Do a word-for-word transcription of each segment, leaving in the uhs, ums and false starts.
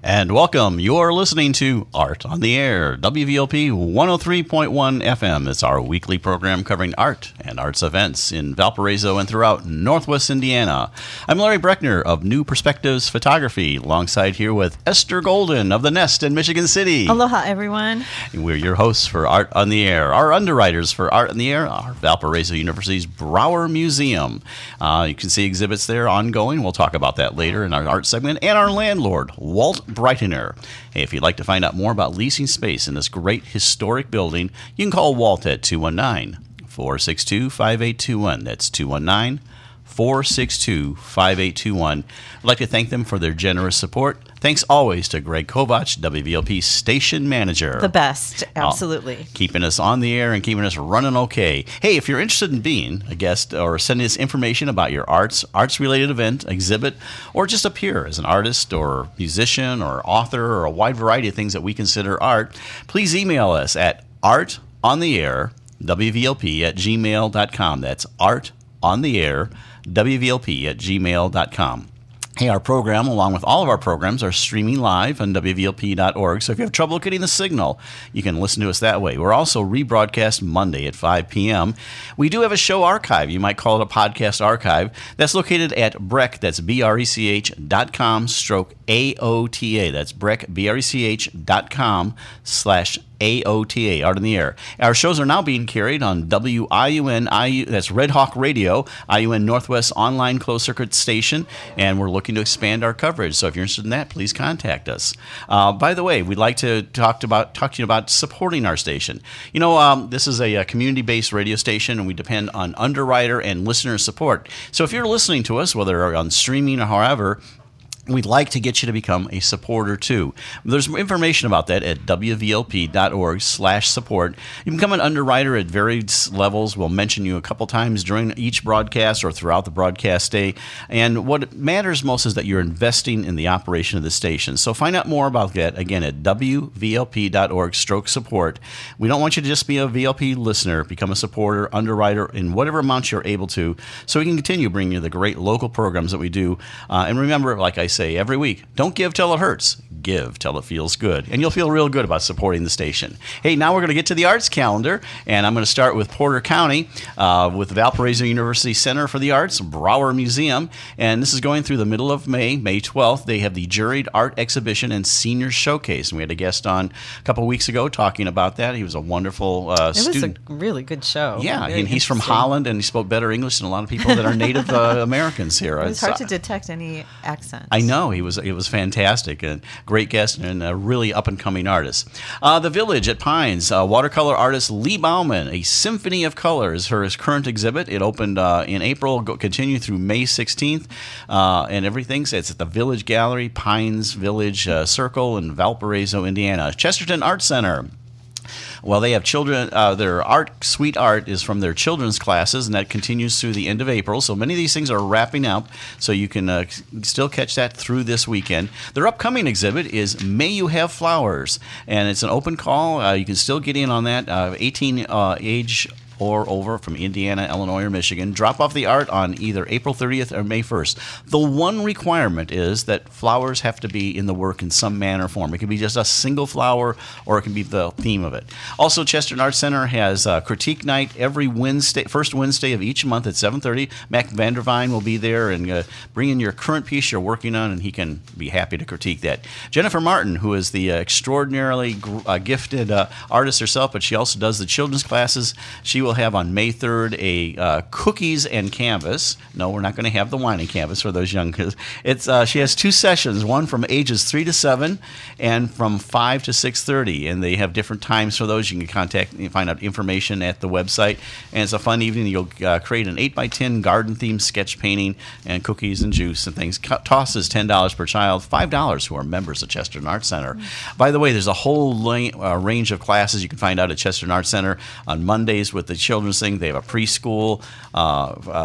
And welcome. You're listening to Art on the Air, W V L P one oh three point one F M. It's our weekly program covering art and arts events in Valparaiso and throughout Northwest Indiana. I'm Larry Breckner of New Perspectives Photography, alongside here with Esther Golden of The Nest in Michigan City. Aloha, everyone. And we're your hosts for Art on the Air. Our underwriters for Art on the Air are Valparaiso University's Brower Museum. Uh, you can see exhibits there ongoing. We'll talk about that later in our art segment. And our landlord, Walt Breitiner. Hey, if you'd like to find out more about leasing space in this great historic building, you can call Walt at two one nine, four six two, five eight two one. That's two one nine, four six two, five eight two one. I'd like to thank them for their generous support. Thanks always to Greg Kovach, W V L P station manager. The best, absolutely. Uh, keeping us on the air and keeping us running okay. Hey, if you're interested in being a guest or sending us information about your arts, arts-related event, exhibit, or just appear as an artist or musician or author or a wide variety of things that we consider art, please email us at artontheair, W V L P at gmail dot com. That's artontheair, W V L P at gmail dot com. Hey, our program, along with all of our programs, are streaming live on W V L P dot org, so if you have trouble getting the signal, you can listen to us that way. We're also rebroadcast Monday at five p.m. We do have a show archive. You might call it a podcast archive. That's located at Breck, that's B R E C H dot com stroke A O T A. That's Breck, B R E C H dot com slash A O T A, Art in the Air. Our shows are now being carried on W I U N, I U, that's Red Hawk Radio, I U N Northwest online closed-circuit station, and we're looking to expand our coverage. So if you're interested in that, please contact us. Uh, by the way, we'd like to talk about talk to you about supporting our station. You know, um, this is a, a community-based radio station, and we depend on underwriter and listener support. So if you're listening to us, whether on streaming or however, we'd like to get you to become a supporter, too. There's more information about that at W V L P dot org slash support. You can become an underwriter at various levels. We'll mention you a couple times during each broadcast or throughout the broadcast day. And what matters most is that you're investing in the operation of the station. So find out more about that, again, at W V L P dot org stroke support. We don't want you to just be a V L P listener. Become a supporter, underwriter, in whatever amount you're able to, so we can continue bringing you the great local programs that we do. Uh, and remember, like I say every week, don't give till it hurts. Give till it feels good. And you'll feel real good about supporting the station. Hey, now we're going to get to the arts calendar, and I'm going to start with Porter County uh, with Valparaiso University Center for the Arts, Brower Museum. And this is going through the middle of May, May twelfth. They have the Juried Art Exhibition and Senior Showcase. And we had a guest on a couple of weeks ago talking about that. He was a wonderful uh, it student. It was a really good show. Yeah, Very and he's from Holland, and he spoke better English than a lot of people that are native uh, Americans here. It was hard uh, to detect any accents. I know. He was it was fantastic, and great guest, and a really up-and-coming artist. Uh, the Village at Pines, uh, watercolor artist Lee Bauman, A Symphony of Colors, her current exhibit. It opened uh, in April, go, continue through May sixteenth, uh, and everything. So it's at the Village Gallery, Pines Village uh, Circle in Valparaiso, Indiana. Chesterton Art Center. Well, they have children, uh, their art, Sweet Art is from their children's classes, and that continues through the end of April. So many of these things are wrapping up, so you can uh, still catch that through this weekend. Their upcoming exhibit is May You Have Flowers, and it's an open call. Uh, you can still get in on that, uh, eighteen uh, age or over from Indiana, Illinois, or Michigan. Drop off the art on either April thirtieth or May first. The one requirement is that flowers have to be in the work in some manner or form. It can be just a single flower, or it can be the theme of it. Also, Chesterton Art Center has a critique night every Wednesday, first Wednesday of each month at seven thirty. Mac Vandervine will be there and uh, bring in your current piece you're working on, and he can be happy to critique that. Jennifer Martin, who is the uh, extraordinarily uh, gifted uh, artist herself, but she also does the children's classes. She will have on May third a uh, cookies and canvas. No, we're not going to have the wine and canvas for those young kids. It's uh, she has two sessions, one from ages three to seven, and from five to six thirty, and they have different times for those. You can contact and find out information at the website. And it's a fun evening. You'll uh, create an eight by ten garden themed sketch painting and cookies and juice and things. Cost is ten dollars per child, five dollars who are members of Chesterton Art Center. Mm-hmm. By the way, there's a whole la- uh, range of classes you can find out at Chesterton Art Center on Mondays with the children's thing. They have a preschool, uh, uh,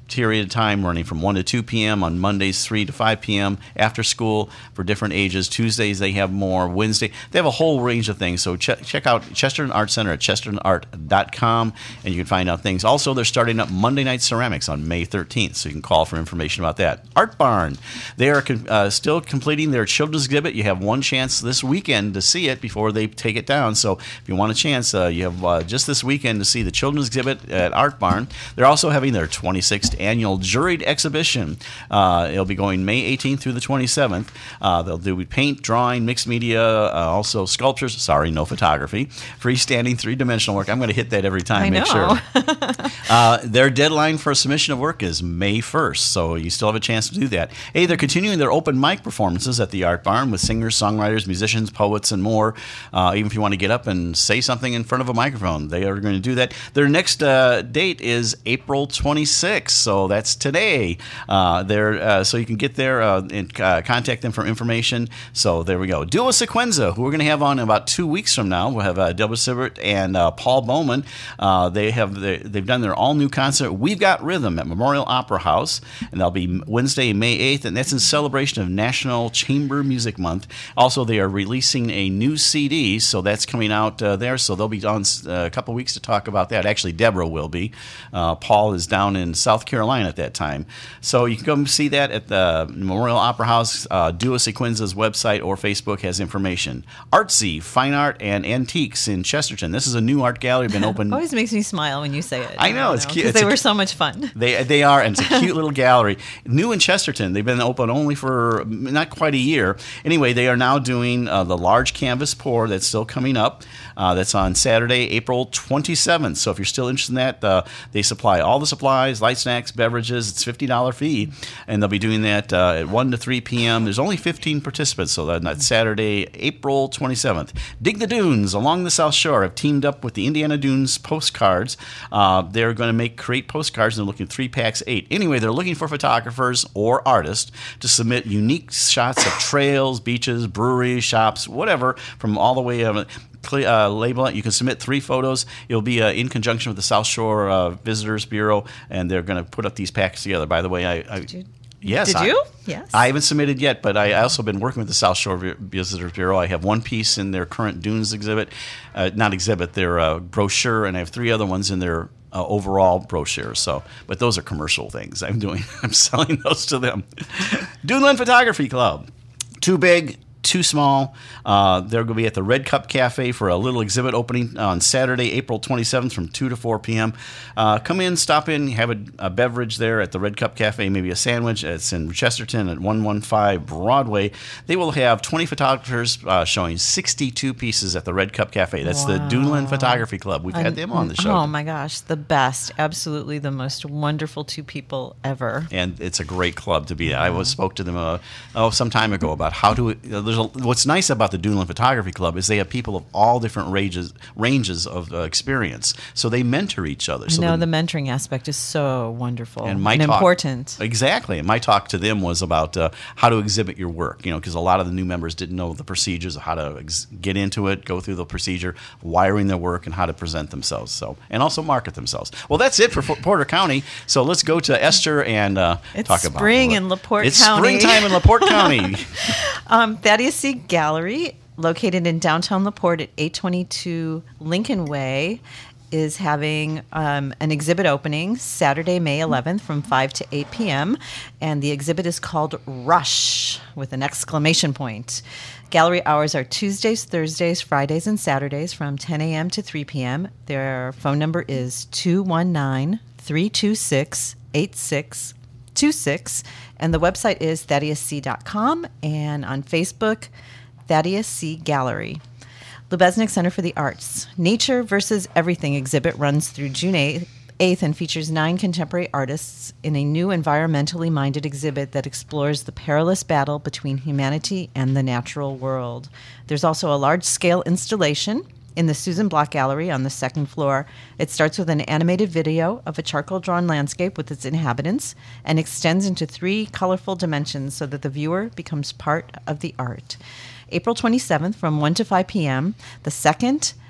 period of time running from one to two p.m. on Mondays, three to five p.m. after school for different ages. Tuesdays they have more. Wednesday they have a whole range of things. So check, check out Chesterton Art Center at chesterton art dot com and you can find out things. Also, they're starting up Monday Night Ceramics on May thirteenth, so you can call for information about that. Art Barn, they are uh, still completing their children's exhibit. You have one chance this weekend to see it before they take it down. So if you want a chance, uh, you have uh, just this weekend to see the children's exhibit at Art Barn. They're also having their twenty-sixth annual juried exhibition. Uh, it'll be going May eighteenth through the twenty-seventh. Uh, they'll do paint, drawing, mixed media, uh, also sculptures. Sorry, no photography. Freestanding, three-dimensional work. I'm going to hit that every time. I make know. sure. uh, their deadline for submission of work is May first, so you still have a chance to do that. Hey, they're continuing their open mic performances at the Art Barn with singers, songwriters, musicians, poets, and more. Uh, even if you want to get up and say something in front of a microphone, they are going to do that. Their next uh, date is April twenty-sixth, so that's today. Uh, there, uh, so you can get there uh, and uh, contact them for information. So there we go. Duo Sequenza, who we're going to have on in about two weeks from now. We'll have uh, Deborah Sibbert and uh, Paul Bowman. Uh, they have the, they've done their all new concert, We've Got Rhythm, at Memorial Opera House, and that'll be Wednesday, May eighth, and that's in celebration of National Chamber Music Month. Also, they are releasing a new C D, so that's coming out uh, there. So they'll be on uh, a couple weeks to talk about that. Actually, Deborah will be. Uh, Paul is down in South Carolina at that time. So you can come see that at the Memorial Opera House. Uh, Duo Sequenza's website or Facebook has information. Artsy, Fine Art and Antiques in Chesterton. This is a new art gallery, been open. Always makes me smile when you say it. I know, it's cute. Because It's they a- were so much fun. They they are, and it's a cute little gallery. New in Chesterton. They've been open only for not quite a year. Anyway, they are now doing uh, the large canvas pour that's still coming up. Uh, that's on Saturday, April twenty-seventh. So if you're still interested in that, uh, they supply all the supplies, light snacks, beverages. It's a fifty dollars fee, and they'll be doing that uh, at one to three p.m. There's only fifteen participants, so that's Saturday, April twenty-seventh. Dig the Dunes along the South Shore have teamed up with the Indiana Dunes postcards. Uh, they're going to make create postcards, and they're looking three packs, eight. Anyway, they're looking for photographers or artists to submit unique shots of trails, beaches, breweries, shops, whatever, from all the way of Uh, label it. You can submit three photos. It'll be uh, in conjunction with the South Shore uh, Visitors Bureau, and they're going to put up these packs together. By the way, I, I Did you? yes, Did I, you? Yes. I haven't submitted yet, but I also been working with the South Shore Vi- Visitors Bureau. I have one piece in their current Dunes exhibit, uh, not exhibit, their uh, brochure, and I have three other ones in their uh, overall brochure. So, but those are commercial things I'm doing. I'm selling those to them. Duneland Photography Club. Too big. Too small. Uh, they're going to be at the Red Cup Cafe for a little exhibit opening on Saturday, April twenty-seventh from two to four p.m. Uh, come in, stop in, have a, a beverage there at the Red Cup Cafe, maybe a sandwich. It's in Chesterton at one fifteen Broadway. They will have twenty photographers uh, showing sixty-two pieces at the Red Cup Cafe. That's the Wow. Duneland Photography Club. We've had them on the show. Oh my gosh, the best. Absolutely the most wonderful two people ever. And it's a great club to be at. I was spoke to them uh, oh some time ago about how to. Uh, there's a, what's nice about the Duneland Photography Club is they have people of all different ranges ranges of uh, experience, so they mentor each other. So no, the, the mentoring aspect is so wonderful and my and talk, important. Exactly. And my talk to them was about uh, how to exhibit your work. You know, because a lot of the new members didn't know the procedures of how to ex- get into it, go through the procedure, wiring their work, and how to present themselves. So, and also market themselves. Well, that's it for F- Porter County. So let's go to Esther and uh, It's talk about spring what- in LaPorte it's County. It's springtime in LaPorte County. Um, Thaddeus C. Gallery, located in downtown LaPorte at eight twenty-two Lincoln Way, is having um, an exhibit opening Saturday, May eleventh from five to eight p.m. And the exhibit is called Rush with an exclamation point. Gallery hours are Tuesdays, Thursdays, Fridays, and Saturdays from ten a.m. to three p.m. Their phone number is two one nine, three two six, eight six two six, and the website is thaddeus c dot com, and on Facebook, Thaddeus C. Gallery. Lubeznik Center for the Arts. Nature versus Everything exhibit runs through June eighth and features nine contemporary artists in a new environmentally minded exhibit that explores the perilous battle between humanity and the natural world. There's also a large-scale installation in the Susan Block Gallery on the second floor. It starts with an animated video of a charcoal-drawn landscape with its inhabitants and extends into three colorful dimensions so that the viewer becomes part of the art. April twenty-seventh from one to five p.m., the second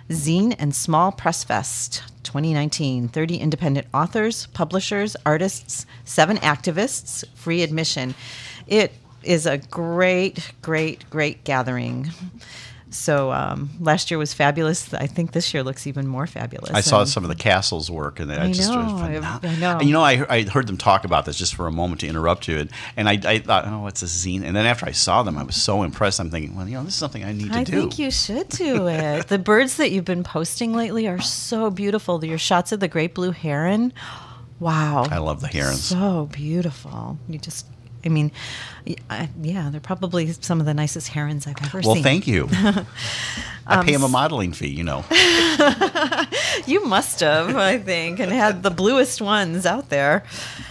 Zine and Small Press Fest twenty nineteen. thirty independent authors, publishers, artists, seven activists, free admission. It is a great, great, great gathering. So um, last year was fabulous. I think this year looks even more fabulous. I saw and some of the castles work, and I, I just know, was I, phenomenal. I know. And you know, I, I heard them talk about this just for a moment to interrupt you, and, and I, I thought, oh, it's a zine. And then after I saw them, I was so impressed. I'm thinking, well, you know, this is something I need to I do. think you should do it. The birds that you've been posting lately are so beautiful. Your shots of the great blue heron, wow. I love the herons. So beautiful. You just, I mean, I, yeah, they're probably some of the nicest herons I've ever Well, seen. thank you. I pay him a modeling fee, you know. You must have, I think, and had the bluest ones out there.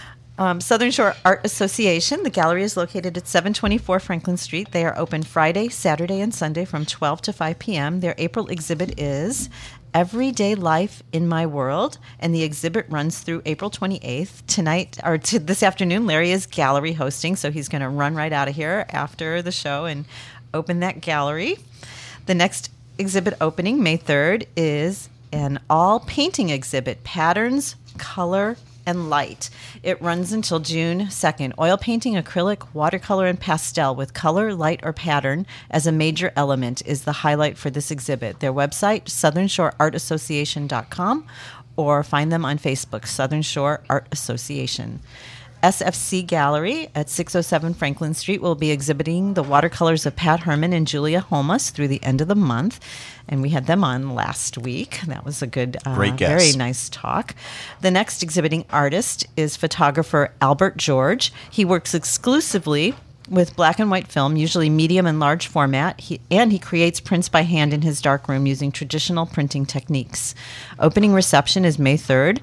Um, Southern Shore Art Association. The gallery is located at seven twenty-four Franklin Street. They are open Friday, Saturday, and Sunday from twelve to five p.m. Their April exhibit is Everyday Life in My World, and the exhibit runs through April twenty-eighth. Tonight, or to this afternoon, Larry is gallery hosting, so he's going to run right out of here after the show and open that gallery. The next exhibit opening, May third, is an all-painting exhibit, Patterns, Color, and Light. It runs until June second. Oil painting, acrylic, watercolor, and pastel with color, light, or pattern as a major element is the highlight for this exhibit. Their website, southern shore art association dot com, or find them on Facebook, Southern Shore Art Association. S F C Gallery at six oh seven Franklin Street will be exhibiting the watercolors of Pat Herman and Julia Holmes through the end of the month. And we had them on last week. That was a good, uh, Great guest. very nice talk. The next exhibiting artist is photographer Albert George. He works exclusively with black and white film, usually medium and large format, he, and he creates prints by hand in his darkroom using traditional printing techniques. Opening reception is May third.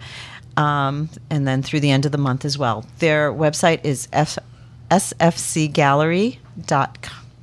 Um, and then through the end of the month as well. Their website is F- S F C gallery dot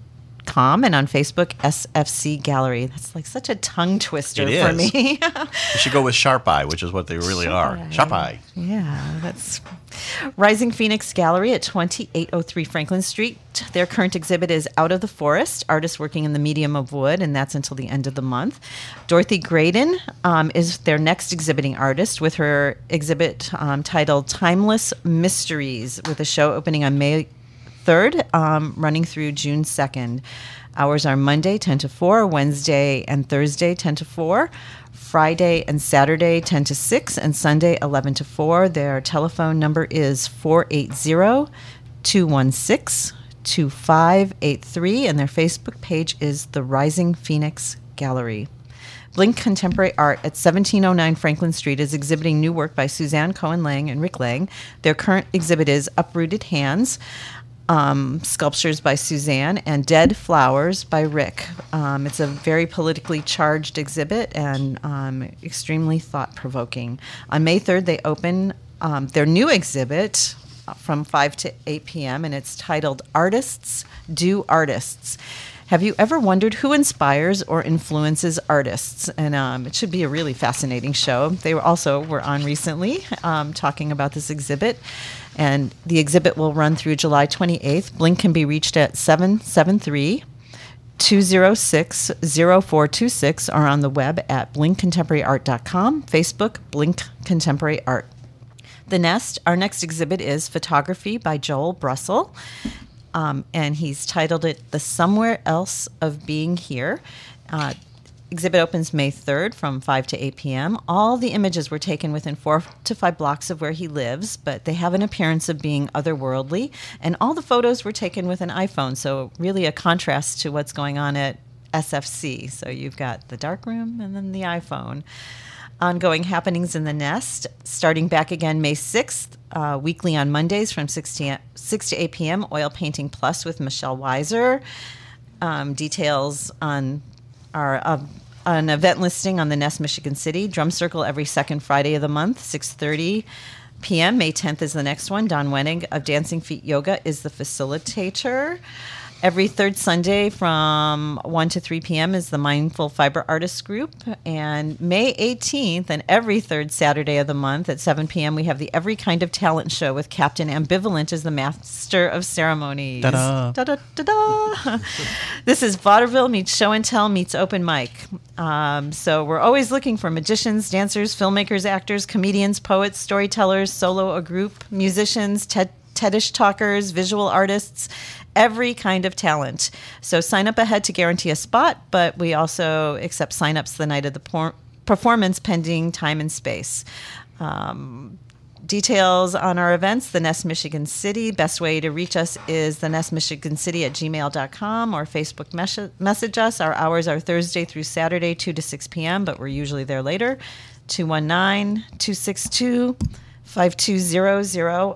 com, and on Facebook, S F C Gallery. That's like such a tongue twister It for is. me. You should go with Sharp Eye, which is what they really are. Sharp Eye. Yeah, that's Rising Phoenix Gallery at twenty-eight oh three Franklin Street. Their current exhibit is Out of the Forest, artists working in the medium of wood, and that's until the end of the month. Dorothy Graydon um, is their next exhibiting artist with her exhibit um, titled Timeless Mysteries, with a show opening on May third, um, running through June second. Hours are Monday, ten to four, Wednesday and Thursday, ten to four, Friday and Saturday, ten to six, and Sunday, eleven to four. Their telephone number is four eight zero, two one six, two five eight three, and their Facebook page is The Rising Phoenix Gallery. Blink Contemporary Art at seventeen oh nine Franklin Street is exhibiting new work by Suzanne Cohen-Lang and Rick Lang. Their current exhibit is Uprooted Hands, Um, sculptures by Suzanne, and Dead Flowers by Rick. Um, it's a very politically charged exhibit and um, extremely thought-provoking. On May third, they open um, their new exhibit from five to eight p.m., and it's titled Artists Do Artists. Have you ever wondered who inspires or influences artists? And um, it should be a really fascinating show. They were also were on recently um, talking about this exhibit. And the exhibit will run through July twenty-eighth. Blink can be reached at seven seven three, two oh six, oh four two six or on the web at blink contemporary art dot com, Facebook, Blink Contemporary Art. The Nest, our next exhibit is Photography by Joel Brussel. Um, and he's titled it The Somewhere Else of Being Here. Uh, exhibit opens May third from five to eight p.m. All the images were taken within four to five blocks of where he lives, but they have an appearance of being otherworldly. And all the photos were taken with an iPhone, so really a contrast to what's going on at S F C. So you've got the darkroom and then the iPhone. Ongoing happenings in the Nest, starting back again May sixth, uh, weekly on Mondays from six to eight p.m., Oil Painting Plus with Michelle Weiser. Um, details on our uh, an event listing on the Nest Michigan City. Drum Circle every second Friday of the month, six thirty p.m. May tenth is the next one. Don Wenig of Dancing Feet Yoga is the facilitator. Every third Sunday from one to three p.m. is the Mindful Fiber Artists Group. And May eighteenth and every third Saturday of the month at seven p.m. we have the Every Kind of Talent Show with Captain Ambivalent as the master of ceremonies. Ta-da. Da-da-da-da. This is Vaudeville meets Show and Tell meets Open Mic. Um, so we're always looking for magicians, dancers, filmmakers, actors, comedians, poets, storytellers, solo or group, musicians, TED TEDish talkers, visual artists, every kind of talent. So sign up ahead to guarantee a spot, but we also accept sign-ups the night of the por- performance pending time and space. Um, details on our events, The Nest Michigan City. Best way to reach us is the nest michigan city at gmail dot com or Facebook mes- message us. Our hours are Thursday through Saturday, two to six p.m., but we're usually there later. two one nine, two six two, five two zero zero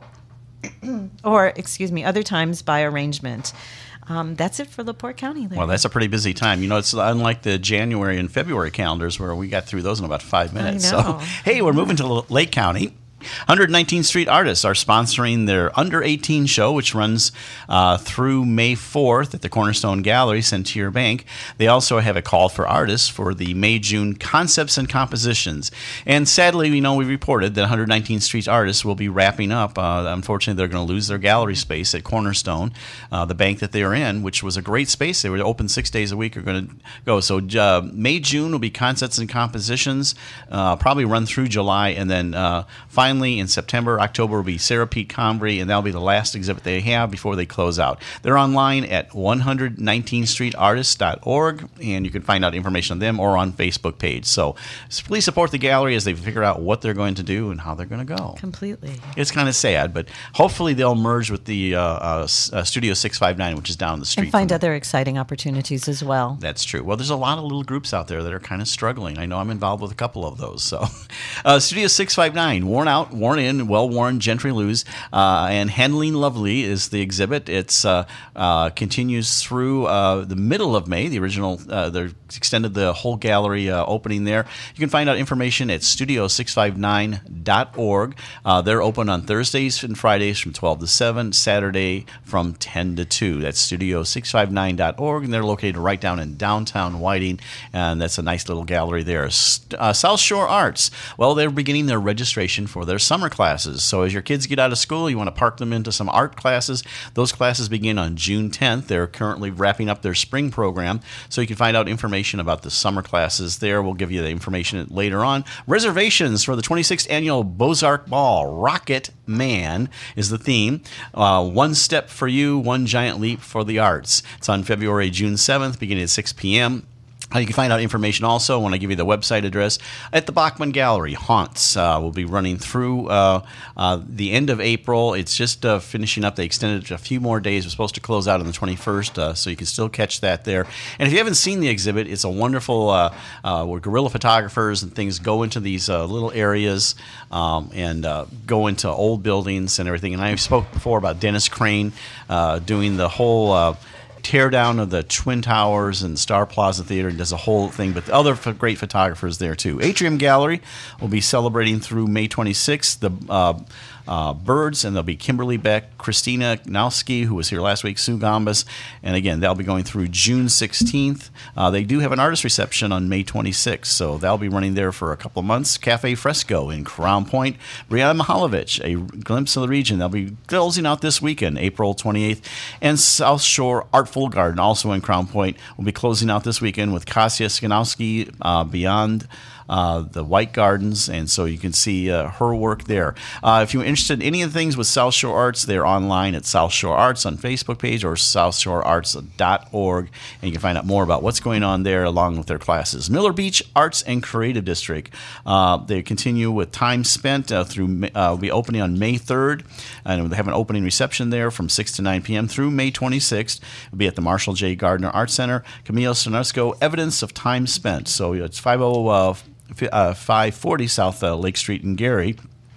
or, excuse me, other times by arrangement. Um, that's it for LaPorte County. Larry. Well, that's a pretty busy time. You know, it's unlike the January and February calendars where we got through those in about five minutes. I know. So, hey, we're moving to Lake County. one hundred nineteenth Street Artists are sponsoring their Under eighteen show, which runs uh, through May fourth at the Cornerstone Gallery, Centier Bank. They also have a call for artists for the May-June Concepts and Compositions. And sadly, we know we reported that one hundred nineteenth Street Artists will be wrapping up. Uh, unfortunately, they're going to lose their gallery space at Cornerstone, uh, the bank that they are in, which was a great space. They were open six days a week. Are going to go. So uh, May-June will be Concepts and Compositions, uh, probably run through July, and then uh, finally in September, October will be Sarah Pete Combry, and that'll be the last exhibit they have before they close out. They're online at one nineteenth street artists dot org, and you can find out information on them or on Facebook page. So please support the gallery as they figure out what they're going to do and how they're going to go. Completely. It's kind of sad, but hopefully they'll merge with the uh, uh, uh, Studio six five nine, which is down the street. And find from other exciting opportunities as well. That's true. Well, there's a lot of little groups out there that are kind of struggling. I know I'm involved with a couple of those. So, uh, Studio six five nine, worn out, worn in, well-worn Gentry Lose, uh, and Handling Lovely is the exhibit. It's uh, uh, continues through uh, the middle of May. The original, uh, they extended the whole gallery uh, opening there. You can find out information at studio six five nine dot org. Uh, they're open on Thursdays and Fridays from twelve to seven, Saturday from ten to two. That's studio six five nine dot org, and they're located right down in downtown Whiting, and that's a nice little gallery there. Uh, South Shore Arts, well, they're beginning their registration for their summer classes. So as your kids get out of school, you want to park them into some art classes. Those classes begin on June tenth. They're currently wrapping up their spring program, so you can find out information about the summer classes there. We'll give you the information later on. Reservations for the twenty-sixth Annual Bozark Ball. Rocket Man is the theme. Uh, one step for you, one giant leap for the arts. It's on February, June seventh, beginning at six p.m. You can find out information also when I give you the website address at the Bachman Gallery. Haunts uh, will be running through uh, uh, the end of April. It's just uh, finishing up. They extended it a few more days. We're supposed to close out on the twenty-first, uh, so you can still catch that there. And if you haven't seen the exhibit, it's a wonderful uh, uh, where guerrilla photographers and things go into these uh, little areas um, and uh, go into old buildings and everything. And I spoke before about Dennis Crane uh, doing the whole Uh, tear down of the Twin Towers and Star Plaza Theater, and does a whole thing, but other f- great photographers there too. Atrium Gallery will be celebrating through May twenty-sixth. The uh, uh, Birds, and there'll be Kimberly Beck, Christina Nowski, who was here last week, Sue Gambas, and again, they'll be going through June sixteenth. Uh, they do have an artist reception on May twenty-sixth, so they'll be running there for a couple of months. Cafe Fresco in Crown Point. Brianna Mihalovich, A Glimpse of the Region. They'll be closing out this weekend, April twenty-eighth. And South Shore Artful Garden, also in Crown Point, will be closing out this weekend with Kasia Skanowski, uh, Beyond Uh, the White Gardens, and so you can see uh, her work there. Uh, if you're interested in any of the things with South Shore Arts, they're online at South Shore Arts on Facebook page or south shore arts dot org, and you can find out more about what's going on there along with their classes. Miller Beach Arts and Creative District. Uh, they continue with Time Spent uh, through, uh, will be opening on May third, and they have an opening reception there from six to nine p.m. through May twenty-sixth. It'll be at the Marshall J. Gardner Art Center. Camille Sonesco, Evidence of Time Spent. So it's five oh uh, five forty South uh, Lake Street in Gary.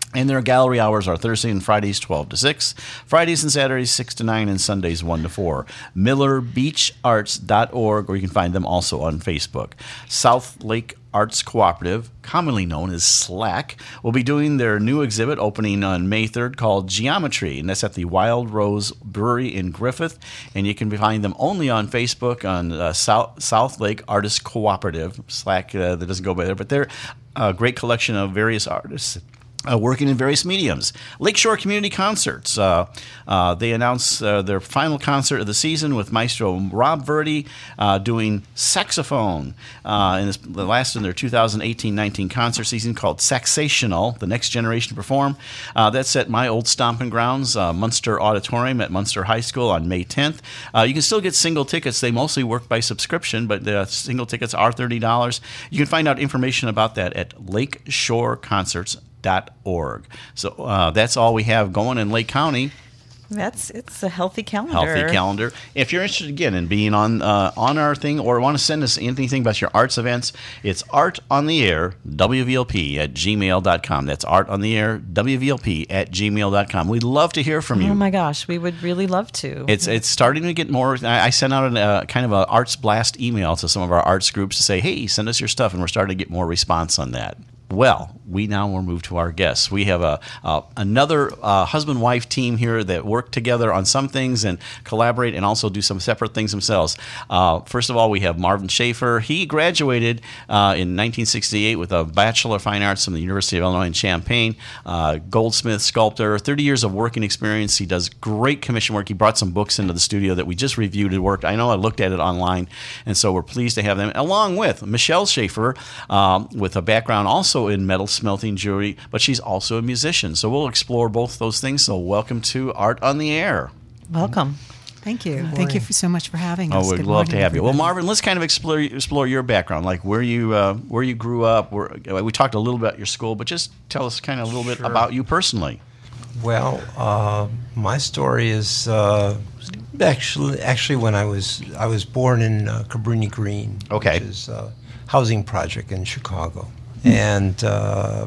And their gallery hours are Thursday and Fridays, twelve to six, Fridays and Saturdays, six to nine, and Sundays, one to four. miller beach arts dot org, or you can find them also on Facebook. South Lake Arts Cooperative, commonly known as SLAC, will be doing their new exhibit opening on May third called Geometry, and that's at the Wild Rose Brewery in Griffith. And you can find them only on Facebook on uh, South, South Lake Artists Cooperative. SLAC, uh, that doesn't go by there, but they're a great collection of various artists Uh, working in various mediums. Lakeshore Community Concerts. Uh, uh, they announced uh, their final concert of the season with Maestro Rob Verdi uh, doing saxophone. Uh, and it's the last in their two thousand eighteen nineteen concert season called Saxational, the next generation to perform. Uh, that's at my old stomping grounds, uh, Munster Auditorium at Munster High School on May tenth. Uh, you can still get single tickets. They mostly work by subscription, but the single tickets are thirty dollars. You can find out information about that at lakeshore concerts dot org. So uh, that's all we have going in Lake County. That's it's a healthy calendar. Healthy calendar. If you're interested again in being on uh, on our thing, or want to send us anything about your arts events, it's art on the air W V L P at gmail dot com. That's art on the air W V L P at gmail dot com. We'd love to hear from you. Oh my gosh, we would really love to. It's it's starting to get more. I, I sent out a uh, kind of a arts blast email to some of our arts groups to say, hey, send us your stuff, and we're starting to get more response on that. Well, we now will move to our guests. We have a uh, another uh, husband-wife team here that work together on some things and collaborate and also do some separate things themselves. Uh, first of all, we have Marvin Schaefer. He graduated uh, in nineteen sixty-eight with a Bachelor of Fine Arts from the University of Illinois in Champaign, uh, goldsmith, sculptor, thirty years of working experience. He does great commission work. He brought some books into the studio that we just reviewed and worked. I know I looked at it online, and so we're pleased to have them, along with Michelle Schaefer, um, with a background also in metal smelting jewelry, but she's also a musician. So we'll explore both those things. So welcome to Art on the Air. Welcome. Thank you. Thank you for so much for having us. Oh, we'd Good love to morning, have you. Well, everybody. Marvin, let's kind of explore explore your background, like where you uh, where you grew up. Where, we talked a little about your school, but just tell us kind of a little bit Sure. about you personally. Well, uh, my story is uh, actually actually when I was I was born in uh, Cabrini Green, Okay. which is a housing project in Chicago, and uh,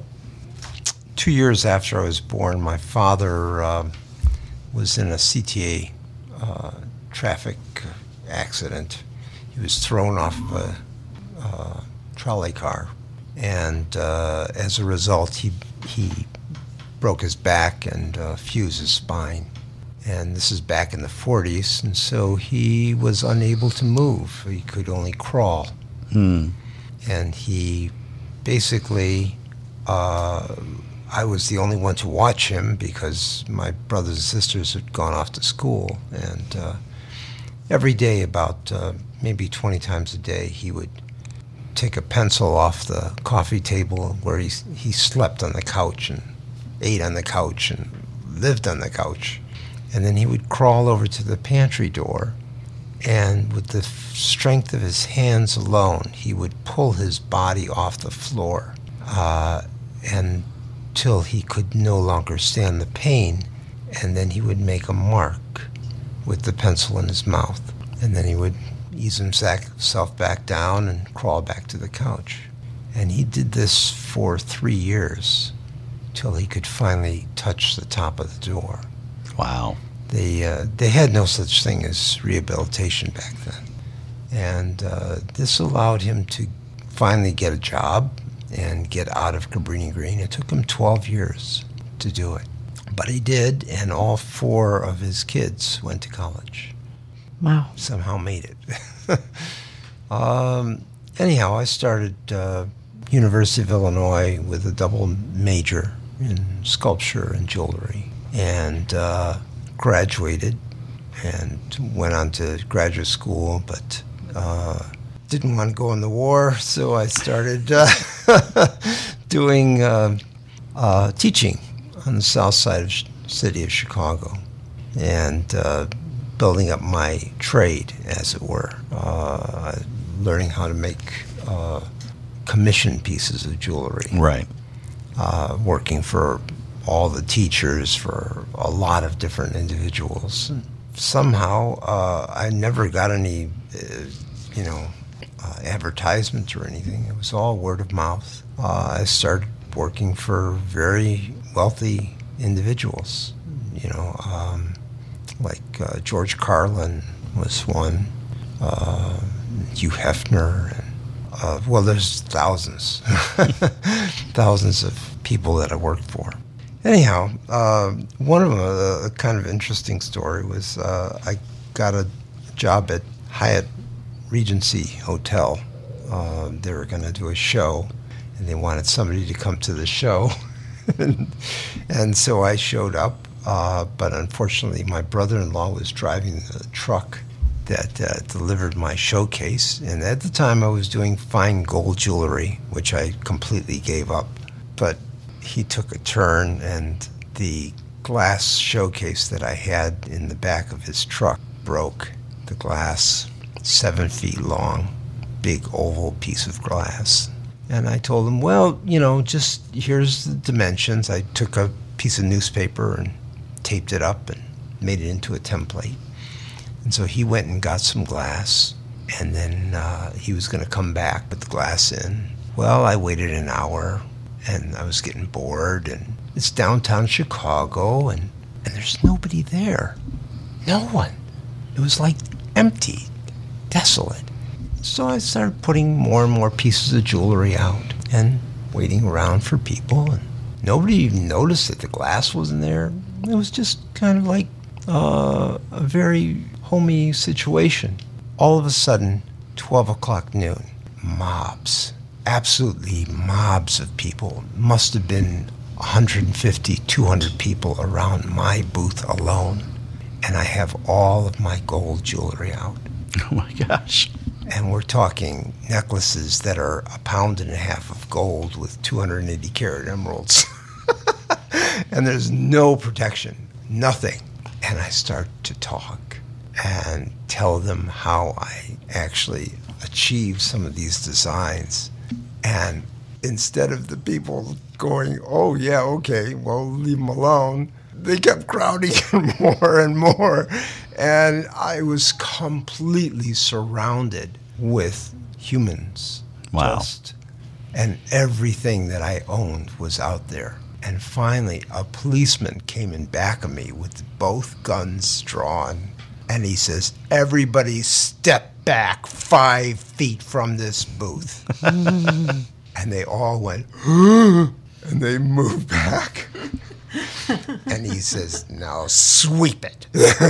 two years after I was born, my father uh, was in a C T A uh, traffic accident. He was thrown off of a uh, trolley car, and uh, as a result, he he broke his back and uh, fused his spine. And this is back in the forties, and so he was unable to move. He could only crawl. Hmm. And he basically, uh, I was the only one to watch him because my brothers and sisters had gone off to school. And uh, every day, about uh, maybe twenty times a day, he would take a pencil off the coffee table where he, he slept on the couch and ate on the couch and lived on the couch. And then he would crawl over to the pantry door, and with the f- strength of his hands alone, he would pull his body off the floor uh, until he could no longer stand the pain, and then he would make a mark with the pencil in his mouth. And then he would ease himself back down and crawl back to the couch. And he did this for three years till he could finally touch the top of the door. Wow. They uh, they had no such thing as rehabilitation back then. And uh, this allowed him to finally get a job and get out of Cabrini Green. It took him twelve years to do it. But he did, and all four of his kids went to college. Wow. Somehow made it. um, anyhow, I started uh, University of Illinois with a double major in sculpture and jewelry, and uh, graduated and went on to graduate school, but uh, didn't want to go in the war, so I started uh, doing uh, uh, teaching on the south side of the city of Chicago, and uh, building up my trade, as it were, uh, learning how to make uh, commission pieces of jewelry. Right. Uh, working for all the teachers, for a lot of different individuals. Somehow, uh, I never got any, uh, you know, uh, advertisements or anything. It was all word of mouth. Uh, I started working for very wealthy individuals. You know, um, like uh, George Carlin was one, uh, Hugh Hefner, and uh, well, there's thousands, thousands of people that I worked for. Anyhow, uh, one of them, a, a kind of interesting story was uh, I got a job at Hyatt Regency Hotel. Uh, they were going to do a show, and they wanted somebody to come to the show. and, and so I showed up, uh, but unfortunately my brother-in-law was driving the truck that uh, delivered my showcase. And at the time I was doing fine gold jewelry, which I completely gave up. But he took a turn, and the glass showcase that I had in the back of his truck broke. The glass, seven feet long, big oval piece of glass. And I told him, well, you know, just here's the dimensions. I took a piece of newspaper and taped it up and made it into a template. And so he went and got some glass, and then uh, he was going to come back with the glass in. Well, I waited an hour, and I was getting bored, and it's downtown Chicago, and, and there's nobody there. No one. It was like empty, desolate. So I started putting more and more pieces of jewelry out and waiting around for people, and nobody even noticed that the glass wasn't there. It was just kind of like uh, a very homey situation. All of a sudden, twelve o'clock noon, mobs, absolutely mobs of people. Must have been one hundred fifty, two hundred people around my booth alone. And I have all of my gold jewelry out. Oh my gosh. And we're talking necklaces that are a pound and a half of gold with two hundred eighty karat emeralds. And there's no protection, nothing. And I start to talk and tell them how I actually achieved some of these designs. And instead of the people going, oh, yeah, okay, well, leave them alone, they kept crowding in more and more. And I was completely surrounded with humans. Wow. Just, and everything that I owned was out there. And finally, a policeman came in back of me with both guns drawn. And he says, everybody step back five feet from this booth. And they all went, and they moved back. And he says, now sweep it.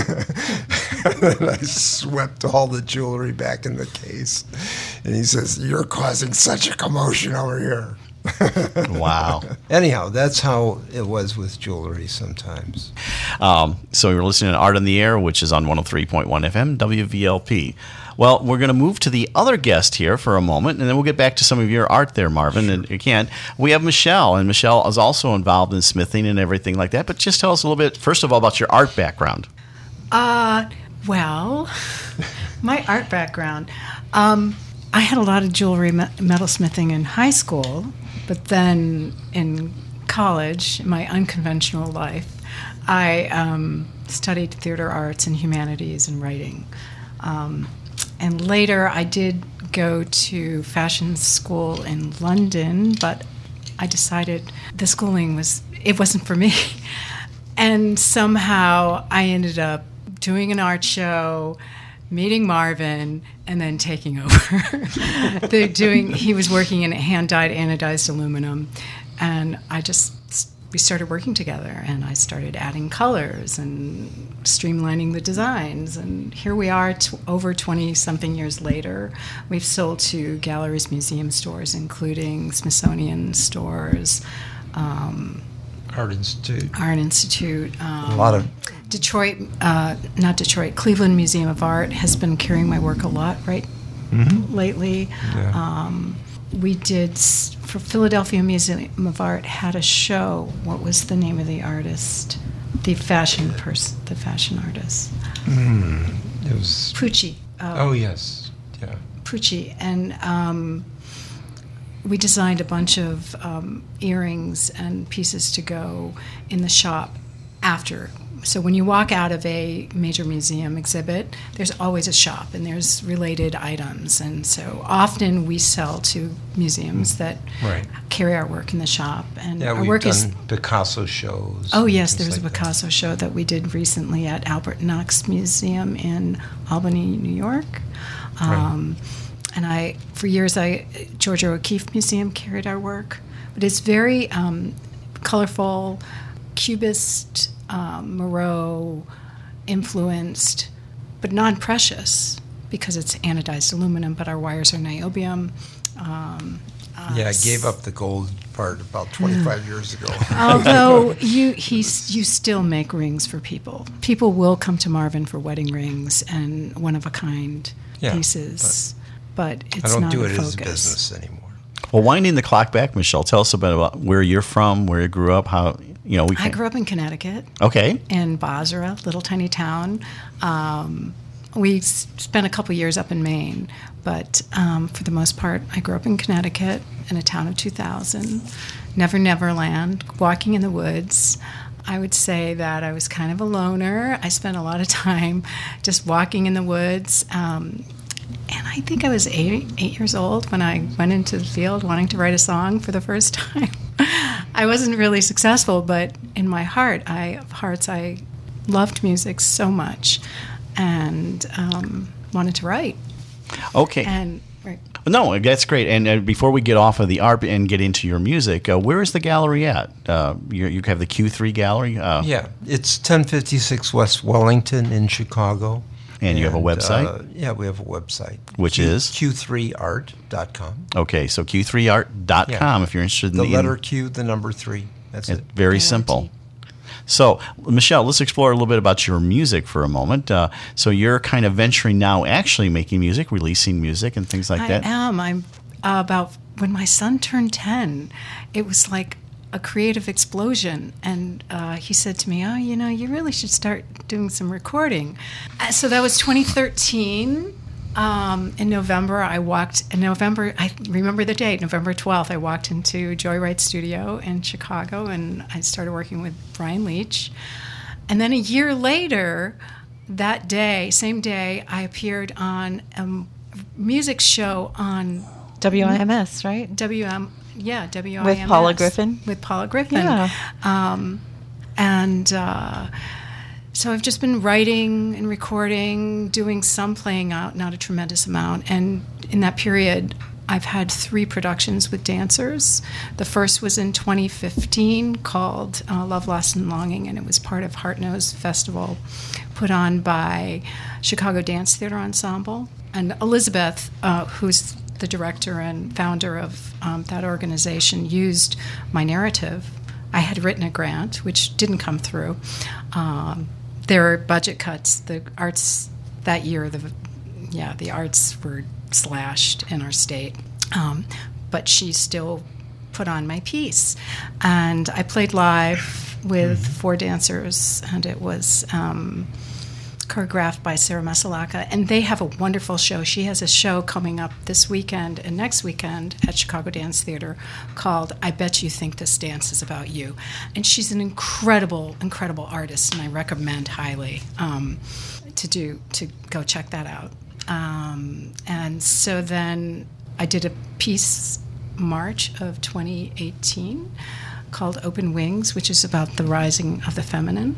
And I swept all the jewelry back in the case. And he says, you're causing such a commotion over here. Wow. Anyhow, that's how it was with jewelry sometimes. Um, so you're listening to Art on the Air, which is on one oh three point one F M, W V L P. Well, we're going to move to the other guest here for a moment, and then we'll get back to some of your art there, Marvin. Sure. And again, we have Michelle, and Michelle is also involved in smithing and everything like that. But just tell us a little bit, first of all, about your art background. Uh, well, my art background. Um, I had a lot of jewelry, metalsmithing in high school, but then in college, in my unconventional life, I um, studied theater arts and humanities and writing. Um, and later I did go to fashion school in London, but I decided the schooling was, it wasn't for me. And somehow I ended up doing an art show, meeting Marvin, and then taking over. They're doing. He was working in hand-dyed anodized aluminum, and I just we started working together, and I started adding colors and streamlining the designs, and here we are, t- over twenty-something years later. We've sold to galleries, museum stores, including Smithsonian stores, um, Art Institute. Art Institute. Um, a lot of. Detroit, uh, not Detroit, Cleveland Museum of Art has been carrying my work a lot, right, mm-hmm. lately. Yeah. Um, we did, for Philadelphia Museum of Art, had a show. What was the name of the artist? The fashion person, the fashion artist. Mm, it was... Pucci. Uh, oh, yes. Yeah. Pucci. And um, we designed a bunch of um, earrings and pieces to go in the shop after so when you walk out of a major museum exhibit, there's always a shop and there's related items. And so often we sell to museums that Right. carry our work in the shop. And Yeah, our we've work done is Picasso shows. Oh, and yes, things there's like a Picasso show that we did recently at Albert Knox Museum in Albany, New York. Um, And I, for years, I Georgia O'Keeffe Museum carried our work. But it's very um, colorful, cubist, um, Moreau influenced, but non-precious because it's anodized aluminum, but our wires are niobium. Um, uh, Yeah, I gave up the gold part about twenty-five years ago. Although you he's, you still make rings for people. People will come to Marvin for wedding rings and one-of-a-kind Yeah, pieces, but, I it's don't not do a it focus. as a business anymore. Well, winding the clock back, Michelle, tell us a bit about where you're from, where you grew up, how, you know, we I can. grew up in Connecticut, Okay. in Basra, little tiny town. Um, we s- spent a couple years up in Maine, but um, for the most part, I grew up in Connecticut in a town of two thousand. Never Never Land, walking in the woods. I would say that I was kind of a loner. I spent a lot of time just walking in the woods. Um, and I think I was eight, eight years old when I went into the field wanting to write a song for the first time. I wasn't really successful, but in my heart, I of hearts, I loved music so much and um, wanted to write. Okay. And right. No, that's great. And uh, before we get off of the art and get into your music, uh, where is the gallery at? Uh, you, you have the Q three gallery? Uh, Yeah, it's ten fifty-six West Wellington in Chicago. And you have a website? Uh, yeah, we have a website. Which Q, is? Q three art dot com. Okay, so Q three art dot com Yeah. if you're interested in The the letter Q, the number three. That's It's it. very simple. So, Michelle, let's explore a little bit about your music for a moment. Uh, so, you're kind of venturing now, actually making music, releasing music, and things like I that. am. I'm uh, about when my son turned ten, it was like a creative explosion. And uh, he said to me, oh, you know, you really should start doing some recording. Uh, so that was twenty thirteen. Um, in November, I walked, in November, I remember the date, November twelfth, I walked into Joyride Studio in Chicago and I started working with Brian Leach. And then a year later, that day, same day, I appeared on a music show on W I M S, right? W M, yeah, W I M S. With Paula Griffin? With Paula Griffin. Yeah. Um, and uh, so I've just been writing and recording, doing some playing out, not a tremendous amount. And in that period, I've had three productions with dancers. The first was in twenty fifteen called uh, Love, Lost, and Longing, and it was part of Heart Knows Festival put on by Chicago Dance Theater Ensemble. And Elizabeth, uh, who's the director and founder of um, that organization, used my narrative. I had written a grant, which didn't come through. Um, there were budget cuts. The arts that year, the yeah, the arts were slashed in our state. Um, but she still put on my piece. And I played live with four dancers, and it was um, choreographed by Sarah Masalaka. And they have a wonderful show. She has a show coming up this weekend and next weekend at Chicago Dance Theater called I Bet You Think This Dance Is About You. And she's an incredible, incredible artist, and I recommend highly um, to do to go check that out. Um, and so then I did a piece March of twenty eighteen called Open Wings, which is about the rising of the feminine.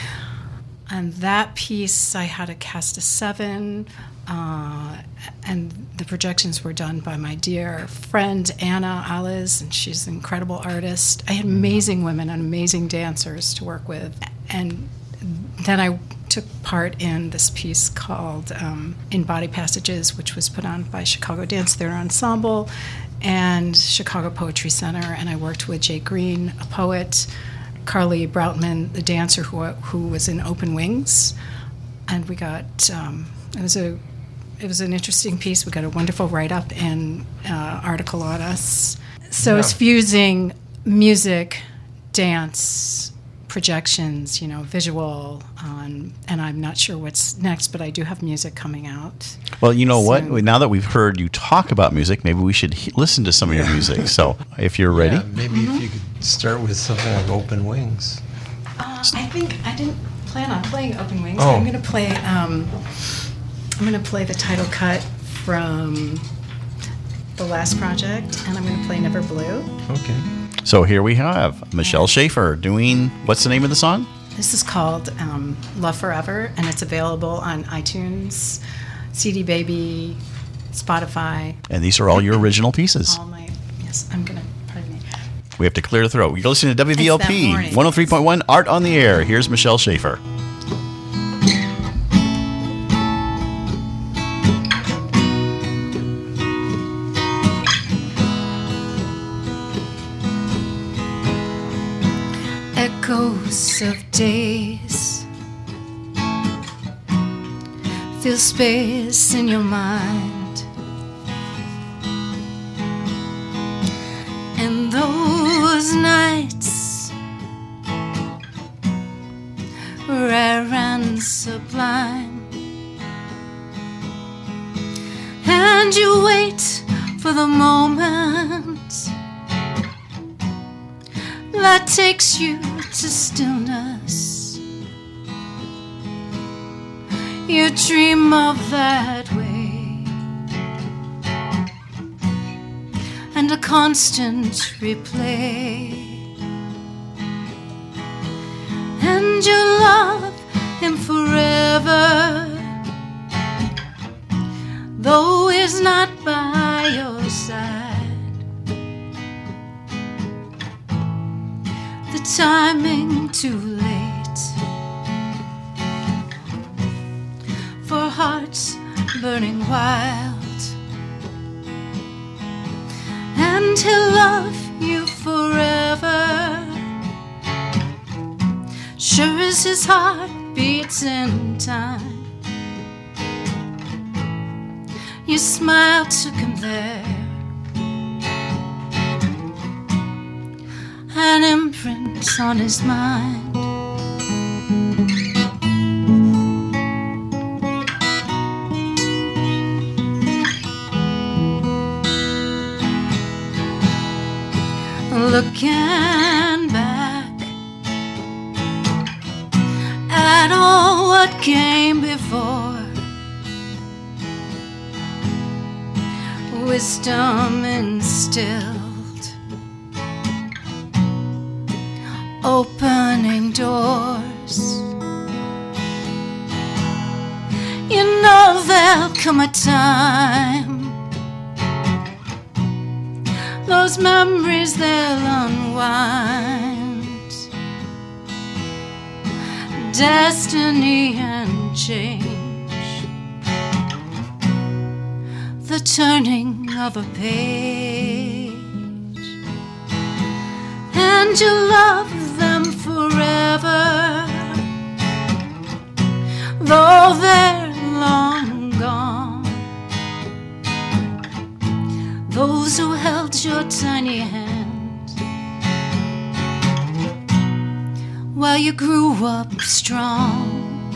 And that piece, I had a cast of seven, uh, and the projections were done by my dear friend Anna Aliz, and she's an incredible artist. I had amazing women and amazing dancers to work with. And then I took part in this piece called um, In Body Passages, which was put on by Chicago Dance Theater Ensemble and Chicago Poetry Center. And I worked with Jay Green, a poet, Carly Broutman, the dancer who who was in Open Wings, and we got um, it was a it was an interesting piece. We got a wonderful write up and uh, article on us. So Yeah. it's fusing music, dance, projections, you know, visual, um, and I'm not sure what's next, but I do have music coming out. Well, you know what? soon. Now that we've heard you talk about music, maybe we should he- listen to some of your music. So, if you're ready. Yeah, maybe if you could start with something like Open Wings. Uh, I think I didn't plan on playing Open Wings. Oh. I'm going to play. Um, I'm going to play the title cut from the last project, and I'm going to play Never Blue. Okay. So here we have Michelle Schaefer doing, what's the name of the song? This is called um, Love Forever, and it's available on iTunes, C D Baby, Spotify. And these are all your original pieces. All my yes, I'm going to. Pardon me. We have to clear the throat. You're listening to W V L It's that P morning. one oh three point one Art on the Air. Here's Michelle Schaefer. Echoes of days fill space in your mind, and those nights rare and sublime, and you wait for the moment that takes you to stillness. You dream of that way, and a constant replay, and you love him forever, though he's not by your side. The timing too late for hearts burning wild, and he'll love you forever, sure as his heart beats in time. Your smile took him there, an imprint on his mind. Looking back at all what came before, wisdom instilled, opening doors. You know there'll come a time those memories they'll unwind, destiny and change, the turning of a page, and you love them forever, though they're long gone. Those who held your tiny hand while you grew up strong.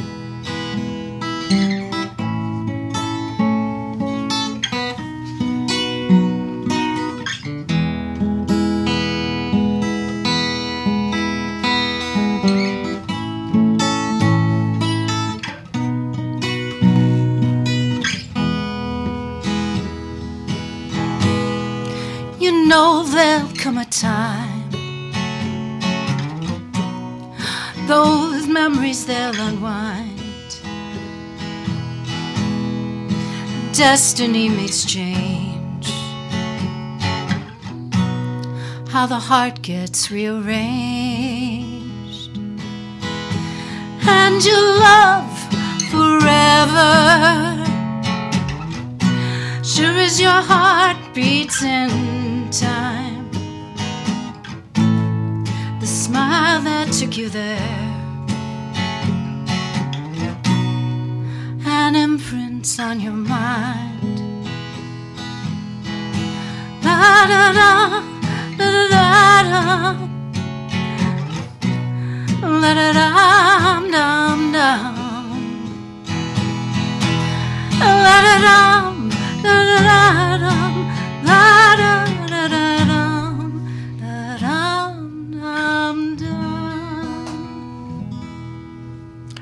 You know there'll come a time those memories they'll unwind, destiny meets change, how the heart gets rearranged, and you love forever, sure as your heart beats in time. The smile that took you there, an imprint on your mind. La da da, da da da, la da dum dum dum, la da dum, da da da dum, la da da da dum, da dum dum dum.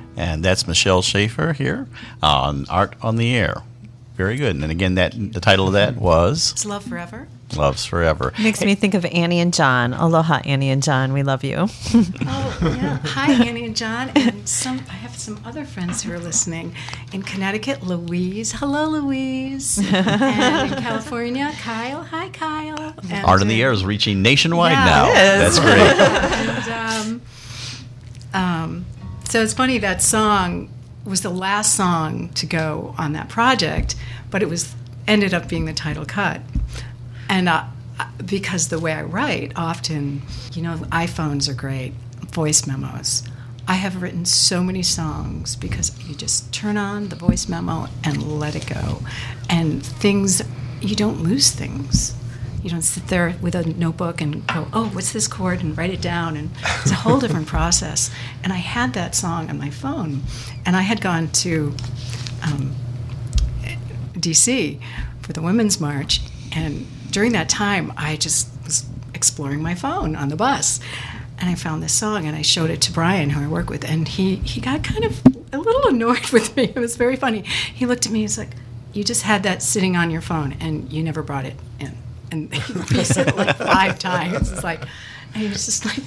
And that's Michelle Schaefer here on Art on the Air. Very good. And again, that the title of that was It's Love Forever. Love's Forever. Makes me think of Annie and John. Aloha, Annie and John. We love you. Oh, yeah. Hi, Annie and John. And some I have some other friends who are listening. In Connecticut, Louise. Hello, Louise. And in California, Kyle. Hi, Kyle. And Art on the in- Air is reaching nationwide Yeah, now. it is. That's great. and um, um, so it's funny, that song was the last song to go on that project, but it was ended up being the title cut. And uh, because the way I write, often, you know, iPhones are great, voice memos. I have written so many songs because you just turn on the voice memo and let it go. And things, you don't lose things. You don't sit there with a notebook and go, oh, what's this chord, and write it down. And it's a whole different process. And I had that song on my phone. And I had gone to um, D C for the Women's March. And during that time, I just was exploring my phone on the bus. And I found this song, and I showed it to Brian, who I work with. And he, he got kind of a little annoyed with me. It was very funny. He looked at me, he's like, you just had that sitting on your phone, and you never brought it in. And he said it like five times. It's like, and he was just like,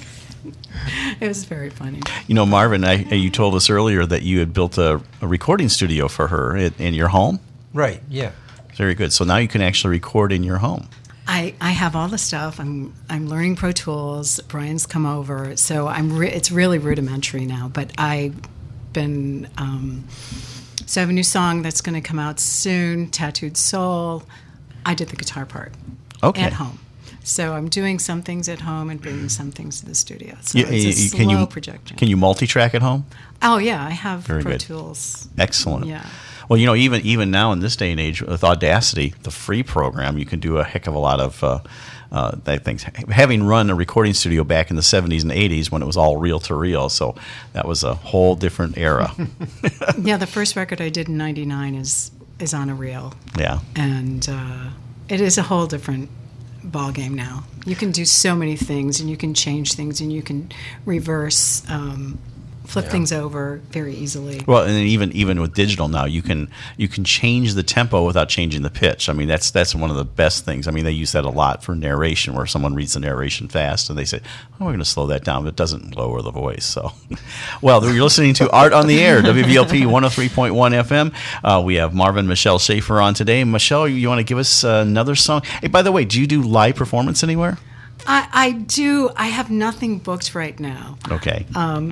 it was very funny. You know, Marvin, I, you told us earlier that you had built a, a recording studio for her in, in your home. Right, yeah. Very good. So now you can actually record in your home. I, I have all the stuff. I'm I'm learning Pro Tools. Brian's come over, so I'm re- it's really rudimentary now. But I've been um, so I have a new song that's going to come out soon. Tattooed Soul. I did the guitar part Okay. at home. So I'm doing some things at home and bringing some things to the studio. So You- it's a you- slow can you projection. Can you multi-track at home? Oh yeah, I have Very Pro good. Tools. Excellent. Yeah. Well, you know, even even now in this day and age with Audacity, the free program, you can do a heck of a lot of uh, uh, that things. Having run a recording studio back in the seventies and eighties when it was all reel to reel, so that was a whole different era. Yeah, the first record I did in ninety-nine is is on a reel. Yeah. And uh, it is a whole different ball game now. You can do so many things, and you can change things, and you can reverse, um, flip Yeah. things over very easily. Well, and then even even with digital now, you can you can change the tempo without changing the pitch. I mean, that's that's one of the best things. I mean, they use that a lot for narration, where someone reads the narration fast, and they say, "Oh, we're going to slow that down," but it doesn't lower the voice. So, well, you're listening to Art on the Air, W V L P one oh three point one F M. Uh, we have Marvin Michelle Schaefer on today. Michelle, you want to give us uh, another song? Hey, by the way, do you do live performance anywhere? I, I do. I have nothing booked right now. Okay. Um,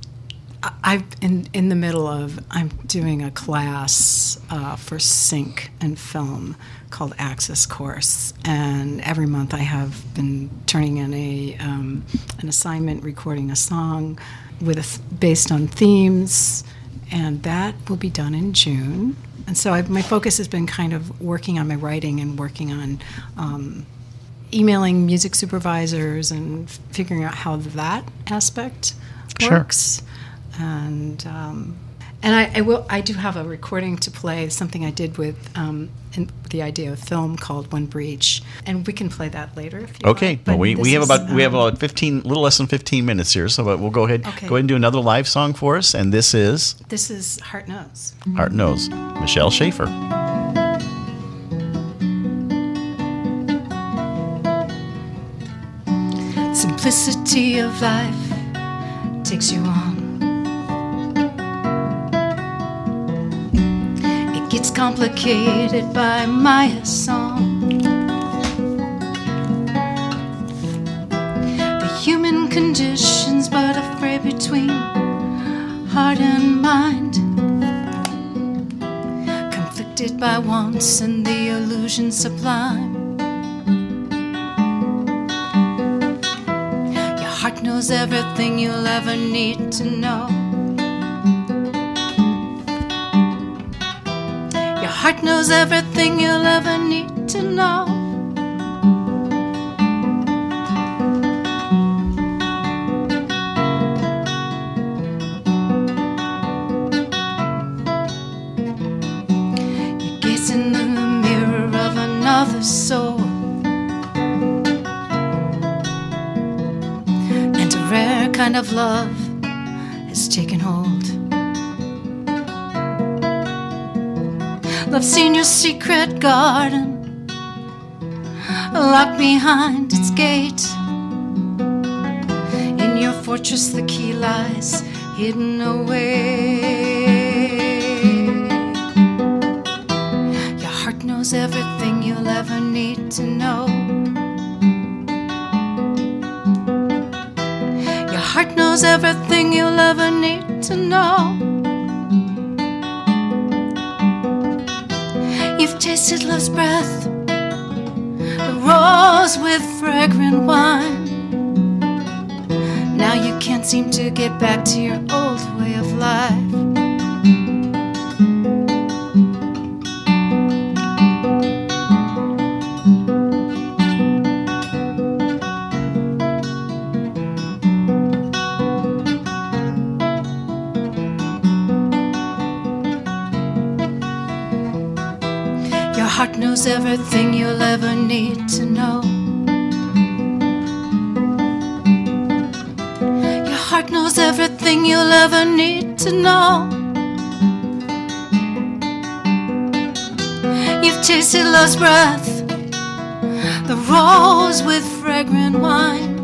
I- I've in in the middle of I'm doing a class uh, for sync and film called Access Course, and every month I have been turning in a um, an assignment, recording a song with a th- based on themes, and that will be done in June. And so I've, my focus has been kind of working on my writing and working on um, emailing music supervisors and f- figuring out how that aspect Sure. works. And um, and I, I will I do have a recording to play, something I did with um, in, the idea of film called One Breach, and we can play that later if you Okay. like. Well, But we, this we have is, about we have um, about fifteen, a little less than fifteen minutes here, so we'll go ahead Okay. go ahead and do another live song for us. And this is This is Heart Knows. Heart Knows, Michelle Schaefer. Simplicity of life takes you on. It gets complicated by my song. The human condition's but a fray between heart and mind, conflicted by wants and the illusion sublime. Heart knows everything you'll ever need to know. Your heart knows everything you'll ever need to know. You gaze in the mirror of another soul, rare kind of love has taken hold. I've seen your secret garden, locked behind its gate. In your fortress the key lies hidden away. Your heart knows everything you'll ever need to know. Your heart knows everything you'll ever need to know. You've tasted love's breath, the rose with fragrant wine. Now you can't seem to get back to your old way of life. Your heart knows everything you'll ever need to know. Your heart knows everything you'll ever need to know. You've tasted love's breath, the rose with fragrant wine.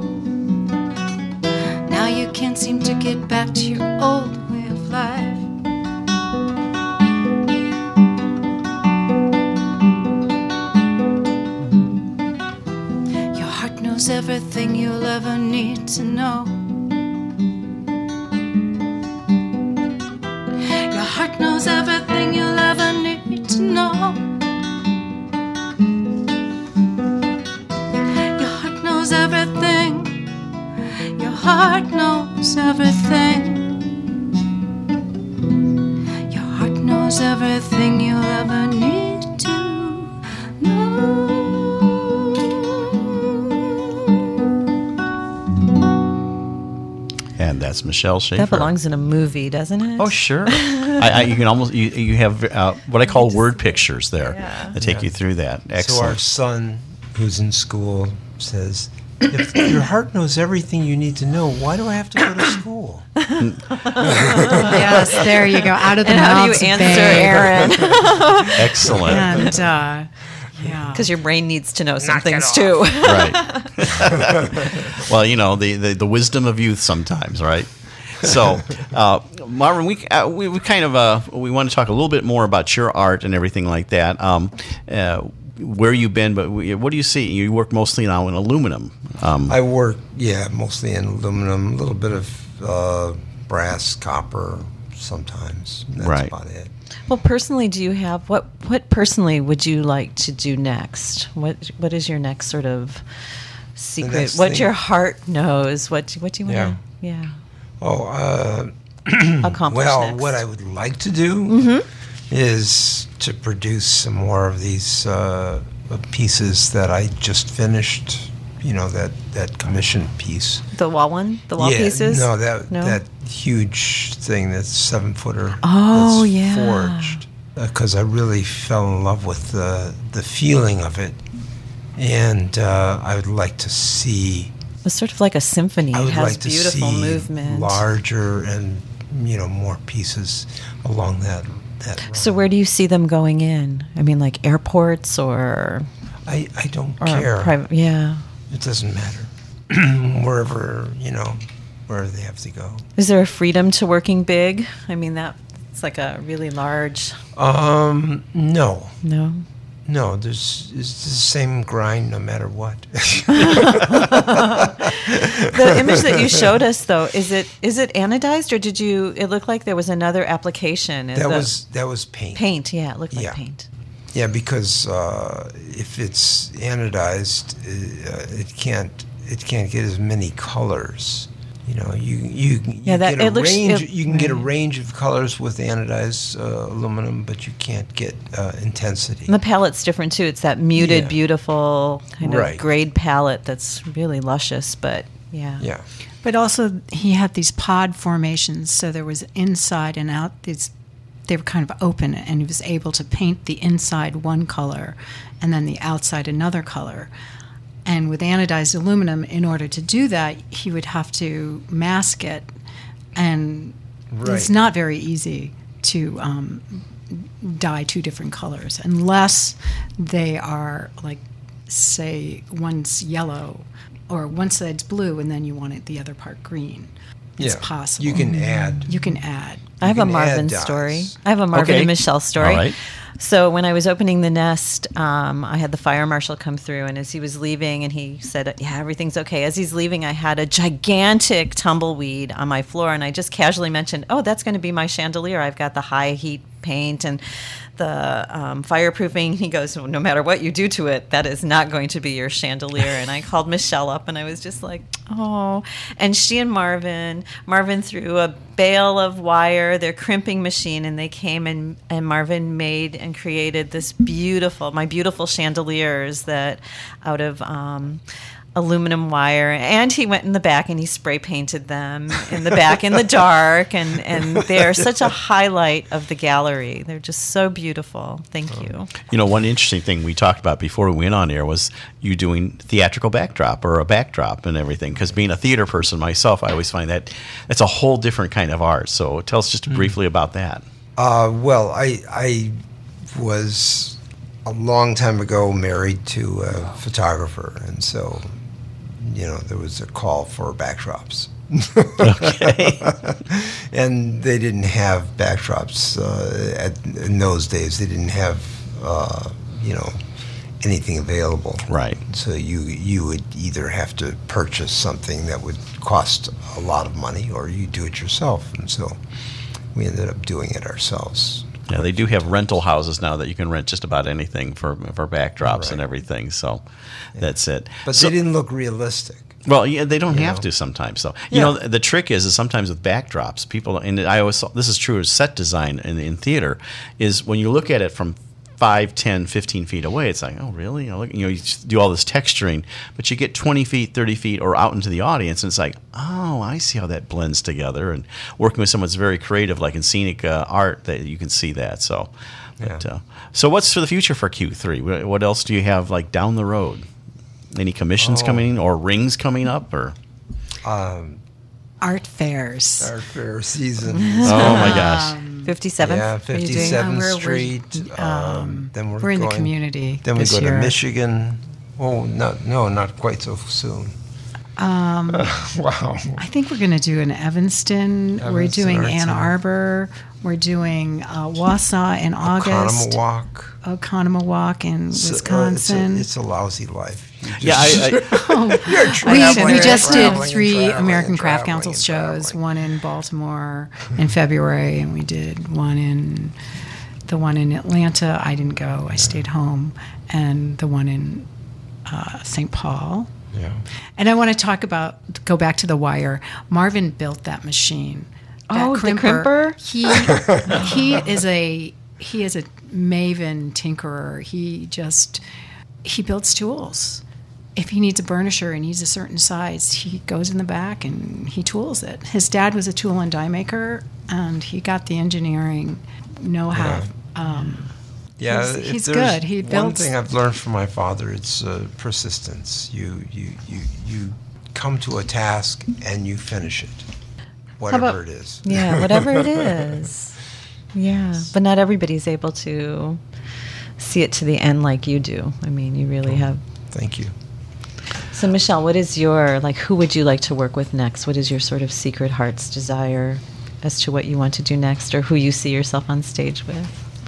Now you can't seem to get back to your old way of life. Everything you'll ever need to know. Your heart knows everything you'll ever need to know. Your heart knows everything. Your heart knows everything. Your heart knows everything you'll ever need to know. And that's Michelle Schaefer. That belongs in a movie, doesn't it? Oh, sure. I, I, you can almost you, you have uh, what I call word pictures there Yeah. that take Yeah. you through that. So our Excellent. son, who's in school, says, if your heart knows everything you need to know, why do I have to go to school? Yes, there you go. Out of the And how do you mouths of answer babes. Aaron? Excellent. And uh, yeah, Because your brain needs to know some things too. Right. Well, you know the, the the wisdom of youth sometimes, right? So, uh, Marvin, we, uh, we we kind of uh, we want to talk a little bit more about your art and everything like that. Um, uh, where you've been, but we, what do you see? You work mostly now in aluminum. Um, I work, yeah, mostly in aluminum, a little bit of uh, brass, copper, sometimes. That's Right. about it. Well, personally, do you have what? What personally would you like to do next? What What is your next sort of secret? next What thing- your heart knows? What What do you want to? Yeah. Oh, uh, Accomplish well, next. what I would like to do Mm-hmm. is to produce some more of these uh, pieces that I just finished. You know, that, that commission piece. The wall one, the wall yeah, pieces. No, that No? that huge thing, that's seven footer. Oh, that's yeah. forged. Because I really fell in love with the the feeling of it, and uh, I would like to see. It's sort of like a symphony. I It would has like to beautiful see movement. larger and you know more pieces along that that. So run. where do you see them going in? I mean, like airports or I I don't or care. private? Yeah. It doesn't matter. Wherever you know, wherever they have to go. Is there a freedom to working big? I mean, that it's like a really large. Um, no, No. no. There's it's the same grind no matter what. The image that you showed us, though, is it is it anodized or did you? It looked like there was another application. Is that the- was that was paint. paint. Yeah, it looked like Yeah. paint. Yeah, because uh, if it's anodized, uh, it can't it can't get as many colors. You know, you you, you Yeah, that- get a it looks- range. it- you can get a right. range of colors with anodized uh, aluminum, but you can't get uh, intensity. And the palette's different too. It's that muted, Yeah. beautiful kind Right. of grade palette that's really luscious. But yeah, Yeah, but also he had these pod formations, so there was inside and out. These they were kind of open, and he was able to paint the inside one color, and then the outside another color. And with anodized aluminum, in order to do that, he would have to mask it, and it's Right. not very easy to um, dye two different colors unless they are like, say, one's yellow or one side's blue and then you want it the other part green. It's Yeah. possible. You can add. You can add. I have a can add Marvin dyes. story. I have a Marvin Okay. and Michelle story. All right. So when I was opening the nest, um, I had the fire marshal come through, and as he was leaving, and he said, "Yeah, everything's okay." As he's leaving, I had a gigantic tumbleweed on my floor, and I just casually mentioned, "Oh, that's going to be my chandelier. I've got the high heat paint and the um, fireproofing." He goes, well, "No matter what you do to it, that is not going to be your chandelier." And I called Michelle up, and I was just like, "Oh." And she and Marvin, Marvin threw a bale of wire, their crimping machine, and they came and, and Marvin made and created this beautiful, my beautiful chandeliers that out of um, aluminum wire. And he went in the back and he spray painted them in the back in the dark. And, and they're such a highlight of the gallery. They're just so beautiful. Thank you. You know, one interesting thing we talked about before we went on air was you doing theatrical backdrop or a backdrop and everything. Because being a theater person myself, I always find that that's a whole different kind of art. So tell us just briefly about that. Uh, well, I I was a long time ago married to a photographer, and so you know there was a call for backdrops. Okay. And they didn't have backdrops uh, at, in those days. They didn't have uh, you know anything available. Right. So you you would either have to purchase something that would cost a lot of money, or you do it yourself. And so we ended up doing it ourselves. Yeah, they do have rental houses now that you can rent just about anything for for backdrops Right. and everything. So that's it. But So- they didn't look realistic. Well, yeah, they don't You have know? to sometimes. So you Yeah. know, the trick is, is sometimes with backdrops, people, and I always this is true as set design in, in theater, is when you look at it from five, ten, fifteen feet away, it's like, oh, really? You know, look, you know, you just do all this texturing, but you get twenty feet, thirty feet, or out into the audience, and it's like, oh, I see how that blends together. And working with someone that's very creative, like in scenic uh, art, that you can see that. So, but, Yeah. uh, so what's for the future for Q three? What what else do you have like down the road? Any commissions Oh. coming in or rings coming up or? Um, Art fairs. our fair season. Oh my gosh! fifty-seventh? Yeah, Are you doing- fifty-seventh Uh, we're- we're- Street. um, Um, then we're, We're in going, the community. Then we this go year. to Michigan. Oh, no, no, not quite so soon. Um, Wow. I think we're going to do in Evanston. we're Evanston doing Art Ann Center. Arbor. We're doing uh, Wausau in August. Oconomowoc. Oconomowoc in So, uh, Wisconsin. It's a, it's a lousy life. You Yeah, just- I, I, You're we, traveling we just and did traveling and three traveling American and Craft traveling Council and shows, traveling. one in Baltimore in February, and we did one in the one in Atlanta. I didn't go, I stayed home, and the one in uh, Saint Paul. Yeah. And I want to talk about, go back to the wire. Marvin built that machine. That Oh, the crimper? He he is a he is a maven tinkerer. He just he builds tools. If he needs a burnisher and needs a certain size, he goes in the back and he tools it. His dad was a tool and die maker, and he got the engineering know-how. Um, Yeah, He's- if he's there's good. He one builds- thing I've learned from my father, it's uh, persistence. You, you, you, you come to a task and you finish it, whatever about- it is. Yeah, whatever it is. Yeah, but not everybody's able to see it to the end like you do. I mean, you really have. Thank you. So, Michelle, what is your, like, who would you like to work with next? What is your sort of secret heart's desire as to what you want to do next, or who you see yourself on stage with?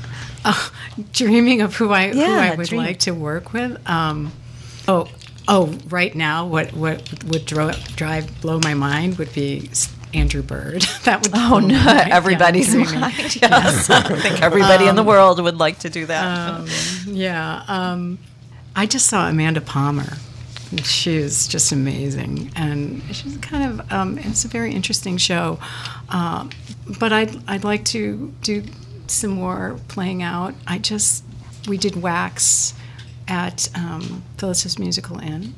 Uh, dreaming of who I who Yeah, I would dream. like to work with. Um, oh, oh, right now, what what would dro- drive blow my mind would be s- Andrew Bird. That would. Oh, blow no, my mind. Yeah, everybody's dreaming. mind. Yes. I think everybody in the world would like to do that. Um, yeah, um, I just saw Amanda Palmer. She is just amazing, and she's kind of. Um, it's a very interesting show, um, but I'd I'd like to do some more playing out. I just we did Wax at um, Phyllis's Musical Inn,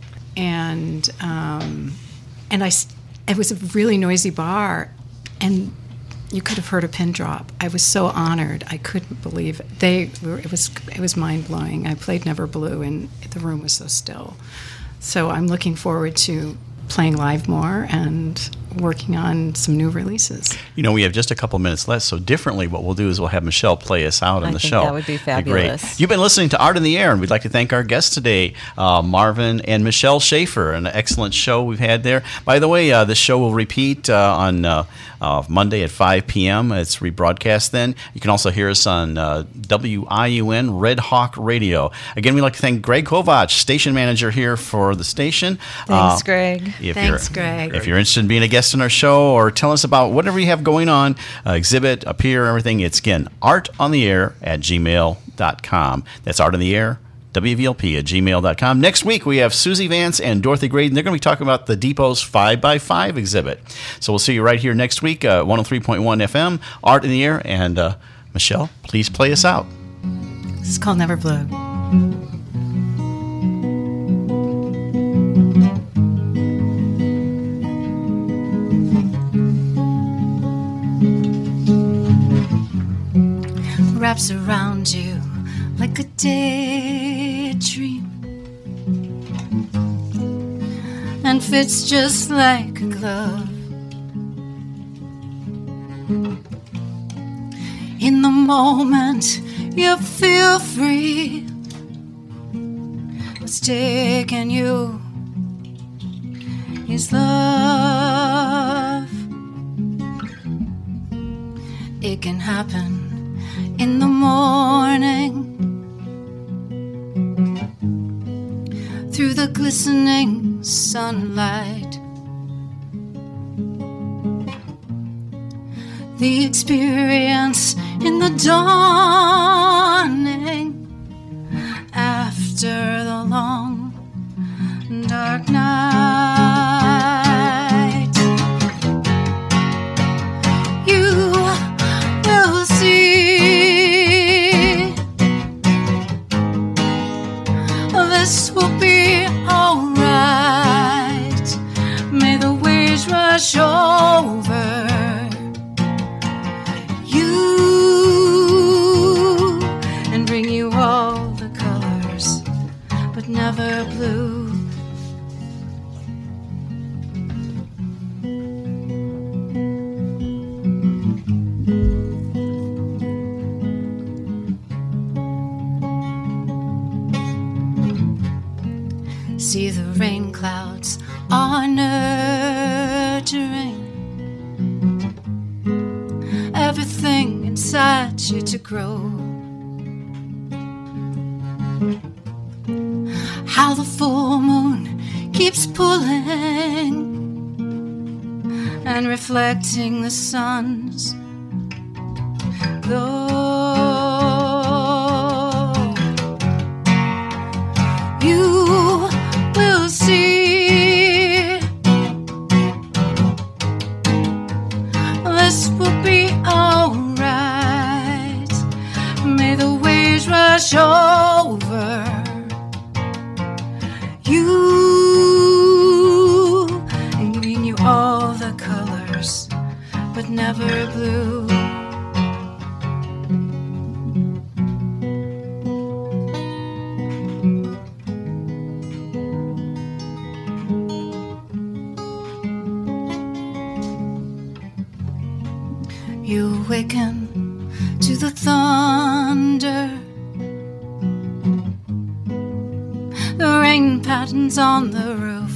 and um, and I s- it was a really noisy bar, and you could have heard a pin drop. I was so honored. I couldn't believe it. They were, it was it was mind blowing. I played Never Blue, and the room was so still. So I'm looking forward to playing live more and working on some new releases. You know, we have just a couple minutes left, so differently what we'll do is we'll have Michelle play us out on I the think show. that would be Great. fabulous. You've been listening to Art in the Air, and we'd like to thank our guests today, uh, Marvin and Michelle Schaefer. An excellent show we've had there. By the way, uh, this show will repeat uh, on uh, uh, Monday at five p.m. It's rebroadcast then. You can also hear us on uh, W I U N Red Hawk Radio. Again, we'd like to thank Greg Kovach, station manager here for the station. Thanks, Uh, Greg. If Thanks, you're, Greg. If you're interested in being a guest on our show or tell us about whatever you have going on, uh, exhibit, appear, everything, it's again, artontheair at gmail dot com. That's Art on the Air, W V L P at gmail dot com. Next week, we have Susie Vance and Dorothy Graydon. They're going to be talking about the Depot's five by five exhibit. So we'll see you right here next week, uh, one oh three point one F M, Art in the Air. And uh, Michelle, please play us out. This is called Never Blue. Wraps around you like a daydream and fits just like a glove. In the moment you feel free. What's taking you is love. It can happen in the morning, through the glistening sunlight. The experience in the dawning, after the long dark night. You will see this will be alright. May the waves rush over you and bring you all the colors, but never blue. See, the rain clouds are nurturing everything inside you to grow. How the full moon keeps pulling and reflecting the sun's glow. You will see this will be alright. May the waves rush over you and bring you all the colors, but never blue. You awaken to the thunder, the rain patterns on the roof.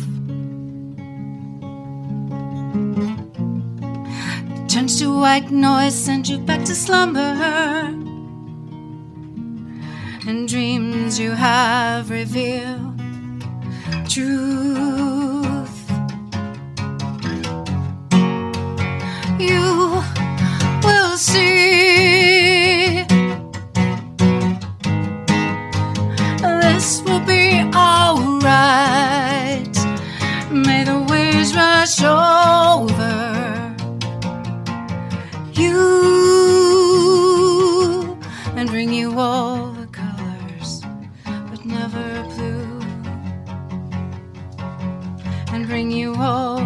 It turns to white noise, sends you back to slumber, and dreams you have reveal truth. You will see this will be alright. May the waves rush over you and bring you all the colors, but never blue, and bring you all